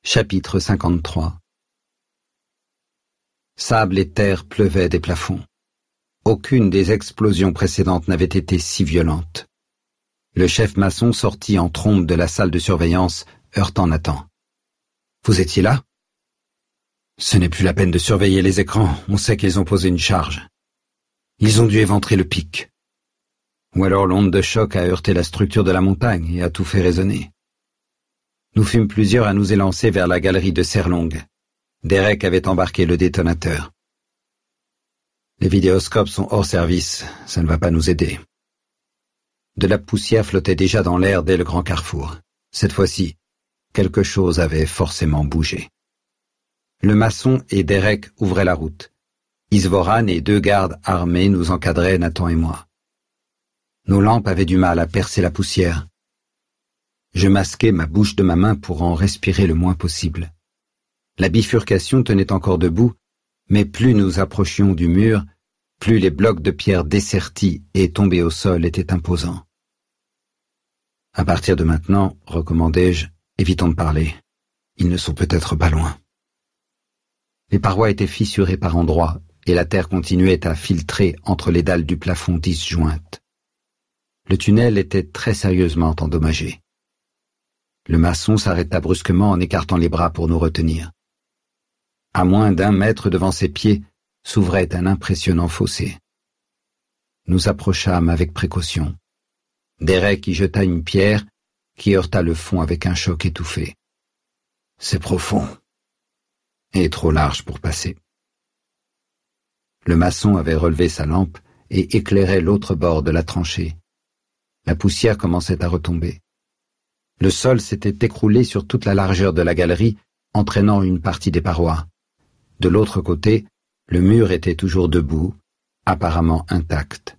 Chapitre 53. Sable et terre pleuvaient des plafonds. Aucune des explosions précédentes n'avait été si violente. Le chef maçon sortit en trombe de la salle de surveillance, heurtant Nathan. « Vous étiez là ?»« Ce n'est plus la peine de surveiller les écrans, on sait qu'ils ont posé une charge. Ils ont dû éventrer le pic. Ou alors l'onde de choc a heurté la structure de la montagne et a tout fait résonner. » Nous fûmes plusieurs à nous élancer vers la galerie de Serre-Longue. Derek avait embarqué le détonateur. Les vidéoscopes sont hors service, ça ne va pas nous aider. De la poussière flottait déjà dans l'air dès le grand carrefour. Cette fois-ci, quelque chose avait forcément bougé. Le maçon et Derek ouvraient la route. Isvoran et 2 gardes armés nous encadraient, Nathan et moi. Nos lampes avaient du mal à percer la poussière. Je masquai ma bouche de ma main pour en respirer le moins possible. La bifurcation tenait encore debout, mais plus nous approchions du mur, plus les blocs de pierre dessertis et tombés au sol étaient imposants. À partir de maintenant, recommandai-je, évitons de parler. Ils ne sont peut-être pas loin. Les parois étaient fissurées par endroits, et la terre continuait à filtrer entre les dalles du plafond disjointes. Le tunnel était très sérieusement endommagé. Le maçon s'arrêta brusquement en écartant les bras pour nous retenir. À moins d'1 mètre devant ses pieds s'ouvrait un impressionnant fossé. Nous approchâmes avec précaution. Derek y jeta une pierre qui heurta le fond avec un choc étouffé. C'est profond et trop large pour passer. Le maçon avait relevé sa lampe et éclairait l'autre bord de la tranchée. La poussière commençait à retomber. Le sol s'était écroulé sur toute la largeur de la galerie, entraînant une partie des parois. De l'autre côté, le mur était toujours debout, apparemment intact.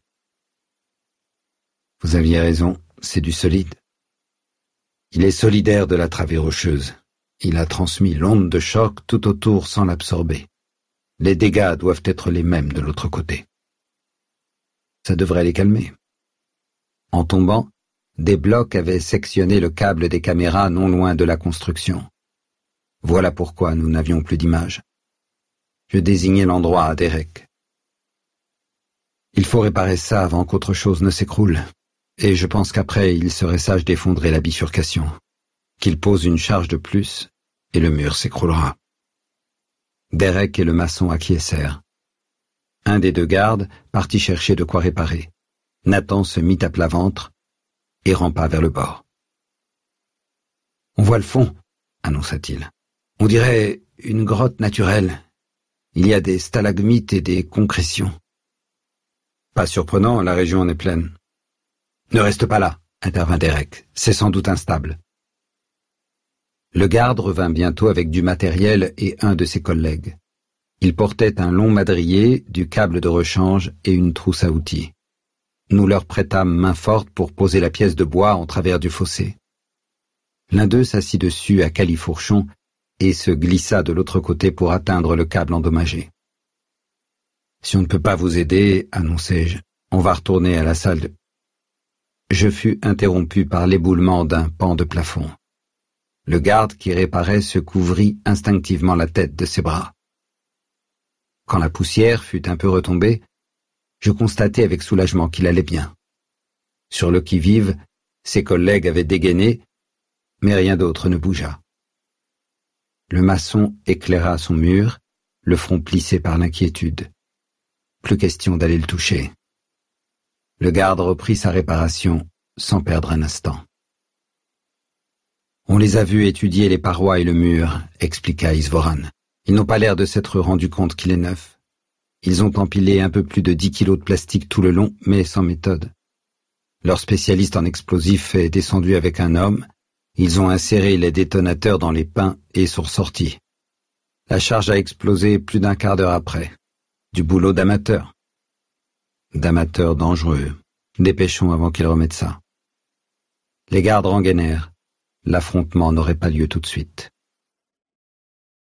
Vous aviez raison, c'est du solide. Il est solidaire de la travée rocheuse. Il a transmis l'onde de choc tout autour sans l'absorber. Les dégâts doivent être les mêmes de l'autre côté. Ça devrait les calmer. En tombant, des blocs avaient sectionné le câble des caméras non loin de la construction. Voilà pourquoi nous n'avions plus d'images. Je désignai l'endroit à Derek. Il faut réparer ça avant qu'autre chose ne s'écroule, et je pense qu'après il serait sage d'effondrer la bifurcation, qu'il pose une charge de plus, et le mur s'écroulera. Derek et le maçon acquiescèrent. Un des 2 gardes partit chercher de quoi réparer. Nathan se mit à plat ventre et rampa vers le bord. « On voit le fond, » annonça-t-il. « On dirait une grotte naturelle. Il y a des stalagmites et des concrétions. » Pas surprenant, la région en est pleine. « Ne reste pas là, » intervint Derek. « C'est sans doute instable. » Le garde revint bientôt avec du matériel et un de ses collègues. Il portait un long madrier, du câble de rechange et une trousse à outils. Nous leur prêtâmes main forte pour poser la pièce de bois en travers du fossé. L'un d'eux s'assit dessus à califourchon et se glissa de l'autre côté pour atteindre le câble endommagé. « Si on ne peut pas vous aider, annonçai-je, on va retourner à la salle de... » Je fus interrompu par l'éboulement d'un pan de plafond. Le garde qui réparait se couvrit instinctivement la tête de ses bras. Quand la poussière fut un peu retombée, je constatai avec soulagement qu'il allait bien. Sur le qui-vive, ses collègues avaient dégainé, mais rien d'autre ne bougea. Le maçon éclaira son mur, le front plissé par l'inquiétude. Plus question d'aller le toucher. Le garde reprit sa réparation sans perdre un instant. « On les a vus étudier les parois et le mur, » expliqua Isvoran. « Ils n'ont pas l'air de s'être rendus compte qu'il est neuf. Ils ont empilé un peu plus de 10 kilos de plastique tout le long, mais sans méthode. Leur spécialiste en explosifs est descendu avec un homme. Ils ont inséré les détonateurs dans les pins et sont ressortis. La charge a explosé plus d'1 quart d'heure après. Du boulot d'amateur. D'amateur dangereux. Dépêchons avant qu'ils remettent ça. » Les gardes rengainèrent. L'affrontement n'aurait pas lieu tout de suite.